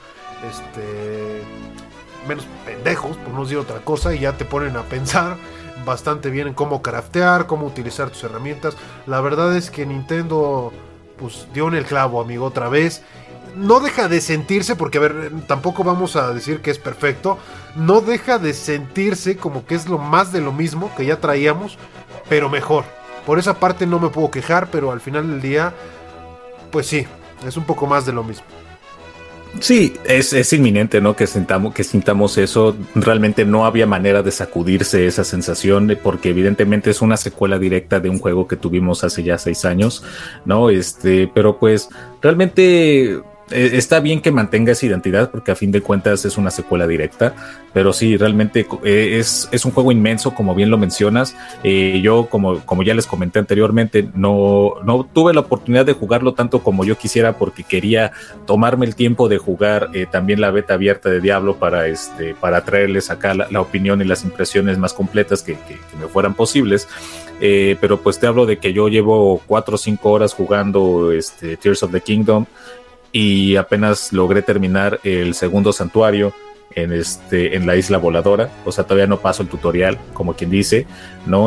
pendejos, por no decir otra cosa. Y ya te ponen a pensar bastante bien en cómo craftear, cómo utilizar tus herramientas. La verdad es que Nintendo pues dio en el clavo, amigo, otra vez. no deja de sentirse, porque a ver, tampoco vamos a decir que es perfecto, no deja de sentirse como que es lo más de lo mismo que ya traíamos, pero mejor. Por esa parte no me puedo quejar, pero al final del día, pues sí, es un poco más de lo mismo. Sí, es inminente, ¿no? Que sintamos eso. Realmente no había manera de sacudirse esa sensación, porque evidentemente es una secuela directa de un juego que tuvimos hace ya 6 años, ¿no? Pero pues realmente está bien que mantenga esa identidad, porque a fin de cuentas es una secuela directa, pero sí, realmente es un juego inmenso, como bien lo mencionas. Yo, como ya les comenté anteriormente, no tuve la oportunidad de jugarlo tanto como yo quisiera, porque quería tomarme el tiempo de jugar también la beta abierta de Diablo para traerles acá la opinión y las impresiones más completas que me fueran posibles. Pero pues te hablo de que yo llevo 4 o 5 horas jugando Tears of the Kingdom, y apenas logré terminar el segundo santuario en la isla voladora. O sea, todavía no paso el tutorial, como quien dice, ¿no?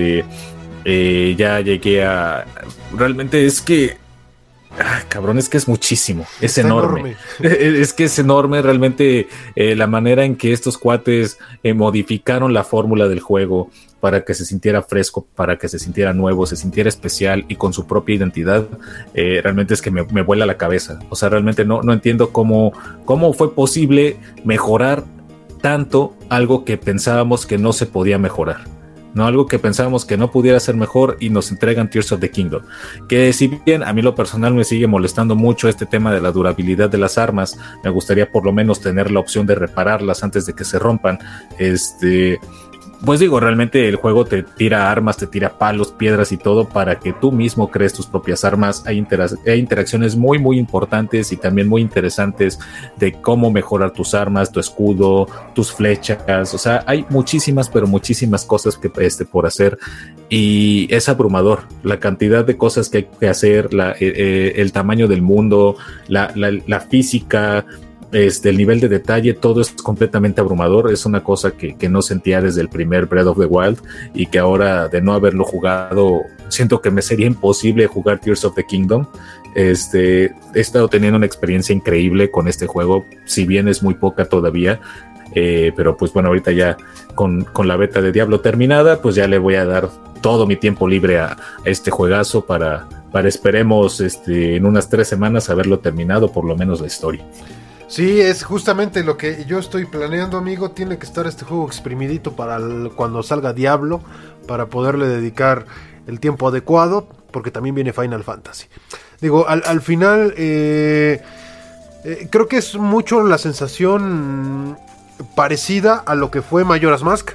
Ya llegué a... Realmente es que... cabrón, es que es muchísimo, es enorme. Es que es enorme realmente la manera en que estos cuates modificaron la fórmula del juego para que se sintiera fresco, para que se sintiera nuevo, se sintiera especial y con su propia identidad. Realmente es que me vuela la cabeza. O sea, realmente no entiendo cómo fue posible mejorar tanto algo que pensábamos que no se podía mejorar, ¿no? Algo que pensábamos que no pudiera ser mejor, y nos entregan Tears of the Kingdom, que si bien a mí lo personal me sigue molestando mucho este tema de la durabilidad de las armas, me gustaría por lo menos tener la opción de repararlas antes de que se rompan. Pues digo, realmente el juego te tira armas, te tira palos, piedras y todo para que tú mismo crees tus propias armas. Hay interacciones muy muy importantes y también muy interesantes de cómo mejorar tus armas, tu escudo, tus flechas. O sea, hay muchísimas, pero muchísimas cosas que por hacer, y es abrumador la cantidad de cosas que hay que hacer, el tamaño del mundo, la física, el nivel de detalle, todo es completamente abrumador. Es una cosa que no sentía desde el primer Breath of the Wild, y que ahora, de no haberlo jugado, siento que me sería imposible jugar Tears of the Kingdom. He estado teniendo una experiencia increíble con este juego, si bien es muy poca todavía, pero pues bueno, ahorita ya con la beta de Diablo terminada, pues ya le voy a dar todo mi tiempo libre a este juegazo para esperemos en unas 3 semanas haberlo terminado, por lo menos la historia. Sí, es justamente lo que yo estoy planeando, amigo. Tiene que estar este juego exprimidito para cuando salga Diablo, para poderle dedicar el tiempo adecuado, porque también viene Final Fantasy. Digo, al final creo que es mucho la sensación parecida a lo que fue Majora's Mask.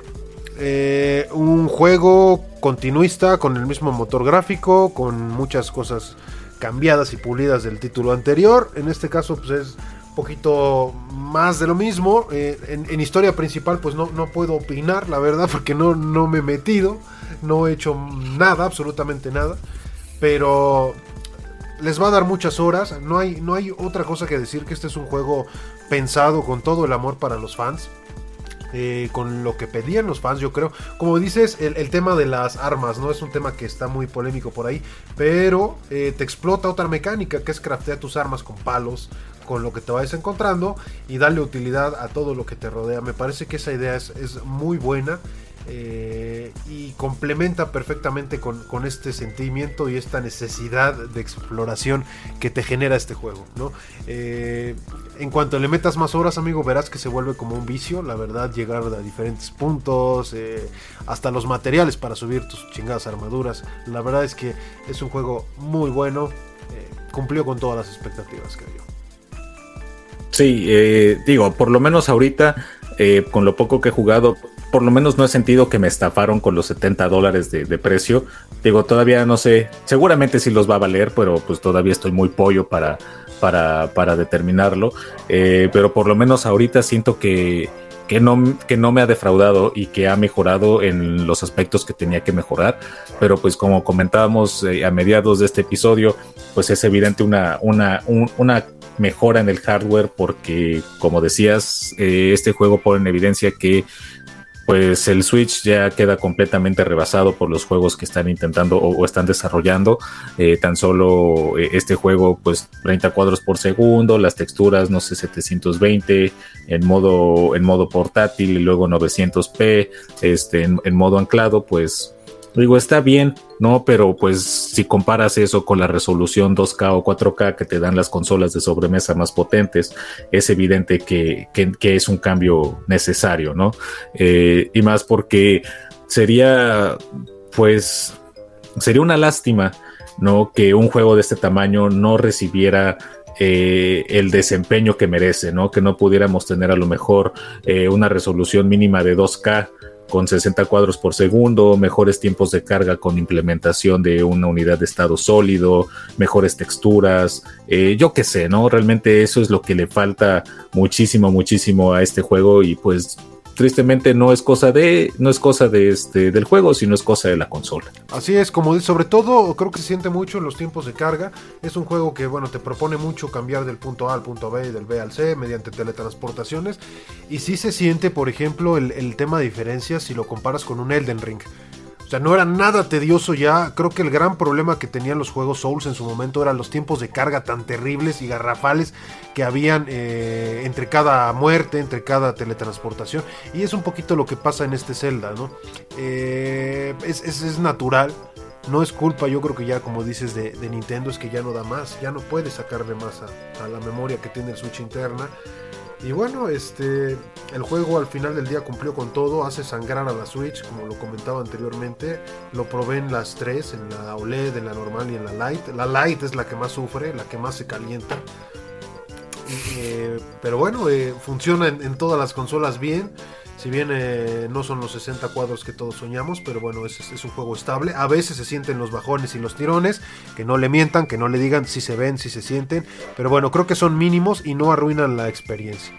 Un juego continuista con el mismo motor gráfico, con muchas cosas cambiadas y pulidas del título anterior. En este caso pues es poquito más de lo mismo. En historia principal pues no puedo opinar, la verdad, porque no me he metido, no he hecho nada, absolutamente nada, pero les va a dar muchas horas. No hay otra cosa que decir que este es un juego pensado con todo el amor para los fans, con lo que pedían los fans, yo creo. Como dices, el tema de las armas, ¿no? Es un tema que está muy polémico por ahí, pero te explota otra mecánica, que es craftear tus armas con palos, con lo que te vayas encontrando, y darle utilidad a todo lo que te rodea. Me parece que esa idea es muy buena, y complementa perfectamente con este sentimiento y esta necesidad de exploración que te genera este juego, ¿no? En cuanto le metas más horas, amigo, verás que se vuelve como un vicio, la verdad, llegar a diferentes puntos, hasta los materiales para subir tus chingadas armaduras. La verdad es que es un juego muy bueno, cumplió con todas las expectativas, creo yo. Sí, digo, por lo menos ahorita, con lo poco que he jugado, por lo menos no he sentido que me estafaron con los $70 de precio. Digo, todavía no sé, seguramente sí los va a valer, pero pues todavía estoy muy pollo para determinarlo. Pero por lo menos ahorita siento que no me ha defraudado y que ha mejorado en los aspectos que tenía que mejorar. Pero pues como comentábamos a mediados de este episodio, pues es evidente una mejora en el hardware, porque como decías, este juego pone en evidencia que pues el Switch ya queda completamente rebasado por los juegos que están intentando o están desarrollando. Tan solo este juego, pues 30 cuadros por segundo, las texturas, no sé, 720 en modo portátil y luego 900p en modo anclado, pues digo, está bien, ¿no? Pero pues si comparas eso con la resolución 2K o 4K que te dan las consolas de sobremesa más potentes, es evidente que es un cambio necesario, ¿no? Y más porque sería una lástima, ¿no? Que un juego de este tamaño no recibiera el desempeño que merece, ¿no? Que no pudiéramos tener a lo mejor una resolución mínima de 2K con 60 cuadros por segundo, mejores tiempos de carga con implementación de una unidad de estado sólido, mejores texturas, yo qué sé, ¿no? Realmente eso es lo que le falta muchísimo a este juego y pues tristemente no es cosa del juego, sino es cosa de la consola. Así es, como sobre todo creo que se siente mucho en los tiempos de carga. Es un juego que te propone mucho cambiar del punto A al punto B y del B al C mediante teletransportaciones, y sí se siente, por ejemplo, el tema de diferencias si lo comparas con un Elden Ring. O sea, no era nada tedioso ya. Creo que el gran problema que tenían los juegos Souls en su momento eran los tiempos de carga tan terribles y garrafales que habían entre cada muerte, entre cada teletransportación. Y es un poquito lo que pasa en este Zelda, ¿no? Es natural. No es culpa, yo creo que ya, como dices, de Nintendo, es que ya no da más. Ya no puede sacarle más a la memoria que tiene el Switch interna. Y bueno, el juego al final del día cumplió con todo, hace sangrar a la Switch, como lo comentaba anteriormente. Lo probé en las tres, en la OLED, en la normal y en la Lite. La Lite es la que más sufre, la que más se calienta. Pero bueno, funciona en todas las consolas bien. Si bien no son los 60 cuadros que todos soñamos, pero bueno, es un juego estable. A veces se sienten los bajones y los tirones, que no le mientan, que no le digan si se ven, si se sienten. Pero bueno, creo que son mínimos y no arruinan la experiencia.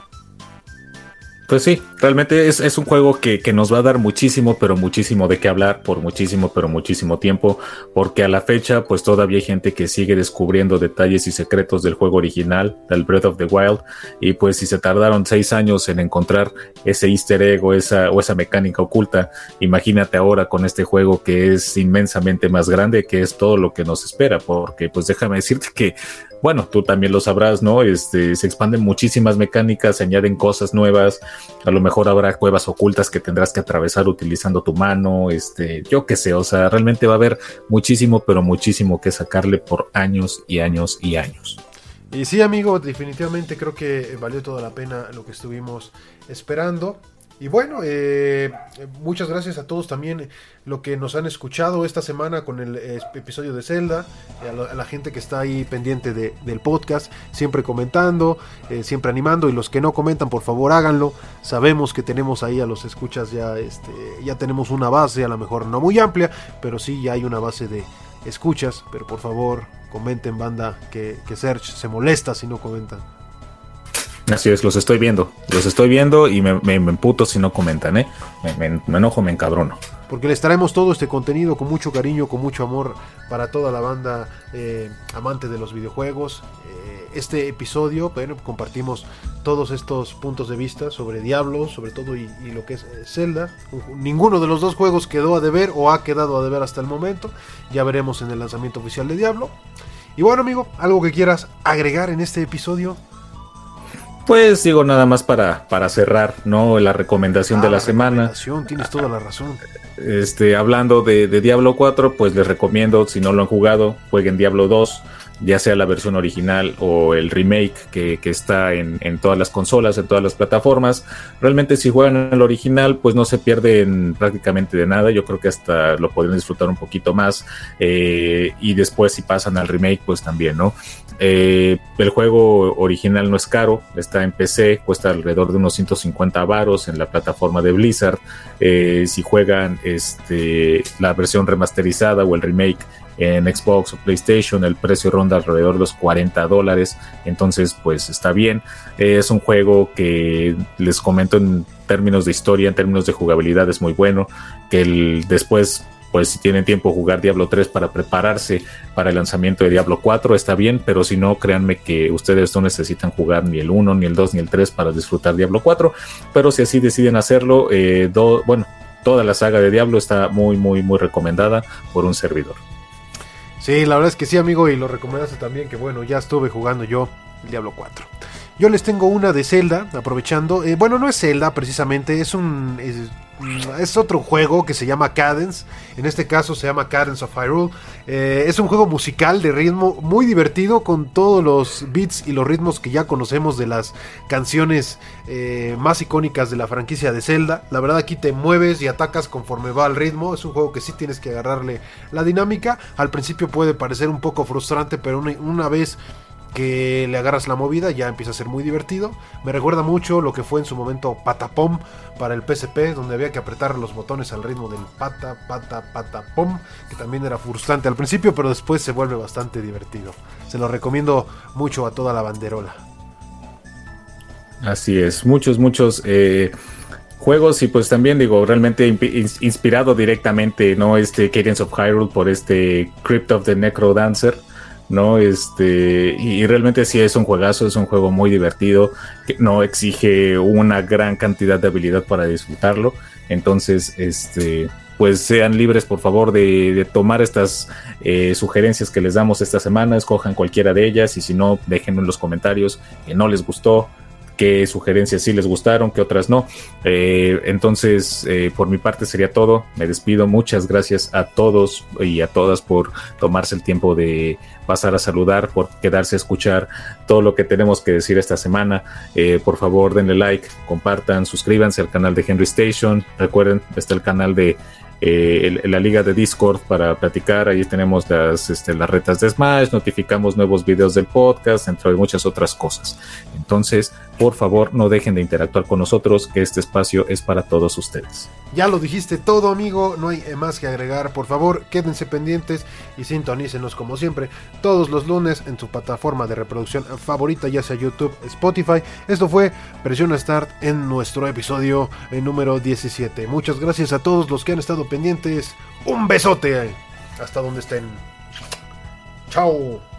Pues sí, realmente es un juego que nos va a dar muchísimo de qué hablar por muchísimo tiempo, porque a la fecha pues todavía hay gente que sigue descubriendo detalles y secretos del juego original, del Breath of the Wild, y pues si se tardaron 6 años en encontrar ese easter egg o esa mecánica oculta, imagínate ahora con este juego que es inmensamente más grande, que es todo lo que nos espera, porque pues déjame decirte que bueno, tú también lo sabrás, ¿no? Se expanden muchísimas mecánicas, se añaden cosas nuevas, a lo mejor habrá cuevas ocultas que tendrás que atravesar utilizando tu mano, yo qué sé, o sea, realmente va a haber muchísimo que sacarle por años y años y años. Y sí, amigo, definitivamente creo que valió toda la pena lo que estuvimos esperando. Y bueno, muchas gracias a todos también lo que nos han escuchado esta semana con el episodio de Zelda, a la gente que está ahí pendiente del podcast, siempre comentando, siempre animando, y los que no comentan, por favor háganlo. Sabemos que tenemos ahí a los escuchas ya tenemos una base, a lo mejor no muy amplia, pero sí ya hay una base de escuchas, pero por favor comenten, banda, que Serge se molesta si no comentan. Así es, los estoy viendo y me emputo si no comentan, me enojo, me encabrono. Porque les traemos todo este contenido con mucho cariño, con mucho amor para toda la banda amante de los videojuegos. Este episodio, bueno, compartimos todos estos puntos de vista sobre Diablo, sobre todo y lo que es Zelda. Ninguno de los dos juegos quedó a deber o ha quedado a deber hasta el momento. Ya veremos en el lanzamiento oficial de Diablo. Y bueno, amigo, ¿algo que quieras agregar en este episodio? Pues digo nada más para cerrar, ¿no? La recomendación de la semana. Tienes toda la razón. Hablando de Diablo 4, pues les recomiendo, si no lo han jugado, jueguen Diablo 2, ya sea la versión original o el remake que está en todas las consolas, en todas las plataformas. Realmente si juegan el original, pues no se pierden prácticamente de nada. Yo creo que hasta lo podrían disfrutar un poquito más. Y después si pasan al remake, pues también, ¿no? El juego original no es caro, está en PC, cuesta alrededor de unos 150 varos en la plataforma de Blizzard. Si juegan la versión remasterizada o el remake en Xbox o PlayStation, el precio ronda alrededor de los $40, entonces pues está bien. Es un juego que les comento en términos de historia, en términos de jugabilidad es muy bueno, que después pues si tienen tiempo jugar Diablo 3 para prepararse para el lanzamiento de Diablo 4, está bien, pero si no, créanme que ustedes no necesitan jugar ni el 1, ni el 2, ni el 3 para disfrutar Diablo 4, pero si así deciden hacerlo, toda la saga de Diablo está muy, muy, muy recomendada por un servidor. Sí, la verdad es que sí, amigo, y lo recomendaste también, que bueno, ya estuve jugando yo el Diablo 4. Yo les tengo una de Zelda, aprovechando. Bueno, no es Zelda precisamente, es otro juego que se llama Cadence. En este caso se llama Cadence of Hyrule. Es un juego musical de ritmo muy divertido, con todos los beats y los ritmos que ya conocemos de las canciones más icónicas de la franquicia de Zelda. La verdad, aquí te mueves y atacas conforme va el ritmo. Es un juego que sí tienes que agarrarle la dinámica. Al principio puede parecer un poco frustrante, pero una vez que le agarras la movida ya empieza a ser muy divertido. Me recuerda mucho lo que fue en su momento Patapom para el PSP, donde había que apretar los botones al ritmo del patapom, que también era frustrante al principio, pero después se vuelve bastante divertido. Se lo recomiendo mucho a toda la banderola. Así es, muchos juegos, y pues también digo, realmente inspirado directamente, ¿no? Cadence of Hyrule por Crypt of the Necrodancer, ¿no? Y realmente sí es un juegazo, es un juego muy divertido, que no exige una gran cantidad de habilidad para disfrutarlo. Entonces, pues sean libres, por favor, de tomar estas sugerencias que les damos esta semana. Escojan cualquiera de ellas, y si no, déjenlo en los comentarios que no les gustó, qué sugerencias sí les gustaron, qué otras no. Entonces, por mi parte sería todo. Me despido. Muchas gracias a todos y a todas por tomarse el tiempo de pasar a saludar, por quedarse a escuchar todo lo que tenemos que decir esta semana. Por favor, denle like, compartan, suscríbanse al canal de Henry Station. Recuerden, está el canal de la liga de Discord para platicar. Ahí tenemos las retas de Smash, notificamos nuevos videos del podcast, entre muchas otras cosas. Entonces, por favor, no dejen de interactuar con nosotros, que este espacio es para todos ustedes. Ya lo dijiste todo, amigo, no hay más que agregar. Por favor, quédense pendientes y sintonícenos como siempre todos los lunes en su plataforma de reproducción favorita, ya sea YouTube, Spotify. Esto fue Presiona Start en nuestro episodio número 17. Muchas gracias a todos los que han estado pendientes. Un besote hasta donde estén. Chao.